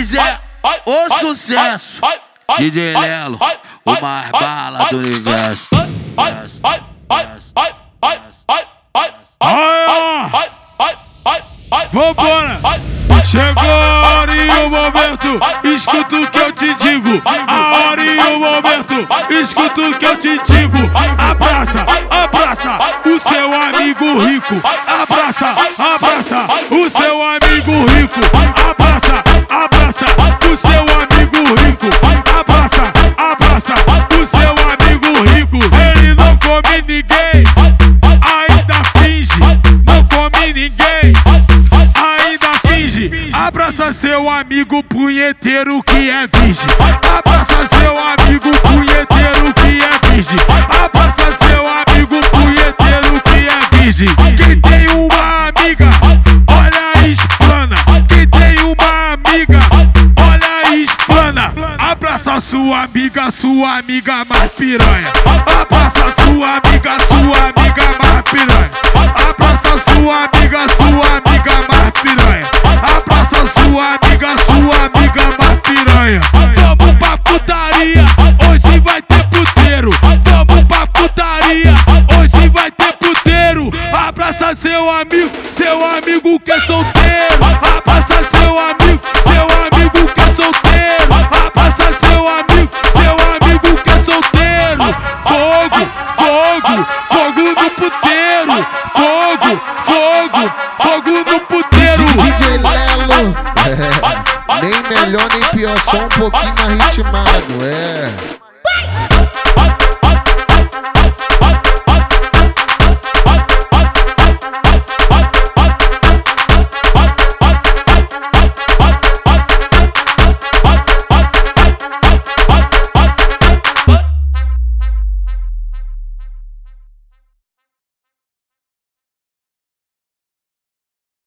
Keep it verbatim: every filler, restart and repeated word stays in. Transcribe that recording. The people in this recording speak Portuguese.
Nós é o sucesso. D J Lelo, o mais bala do universo. Vambora! Chegou a hora e o momento, escuta o que eu te digo. A hora e o momento, escuta o que eu te digo. Abraça, abraça o seu amigo rico. Abraça, abraça o seu amigo rico. Abraça, abraça o seu amigo rico. Abraça, abraça o seu amigo rico. Ele não come ninguém, ainda finge. Não come ninguém, ainda finge. Abraça seu amigo punheteiro que é virgem. Abraça seu amigo punheteiro que é virgem. Abraça seu amigo punheteiro que é virgem. Quem tem uma amiga, olha e explana. Quem tem uma amiga, olha e explana. Abraça sua amiga, sua amiga mais piranha. Abraça sua amiga, sua amiga mais piranha. Abraça sua amiga, sua amiga mais piranha. Abraça sua amiga, sua amiga mais piranha. Vamos pra putaria, hoje vai ter puteiro. Vamos pra putaria, hoje vai ter puteiro. Abraça seu amigo, seu amigo que é solteiro. Abraça seu amigo, seu amigo que é solteiro. Abraça seu amigo, seu amigo que é solteiro. Fogo, fogo, fogo no puteiro. Fogo, fogo, fogo no puteiro. D J Lelo, é, nem melhor nem pior, só um pouquinho mais ritmado, é.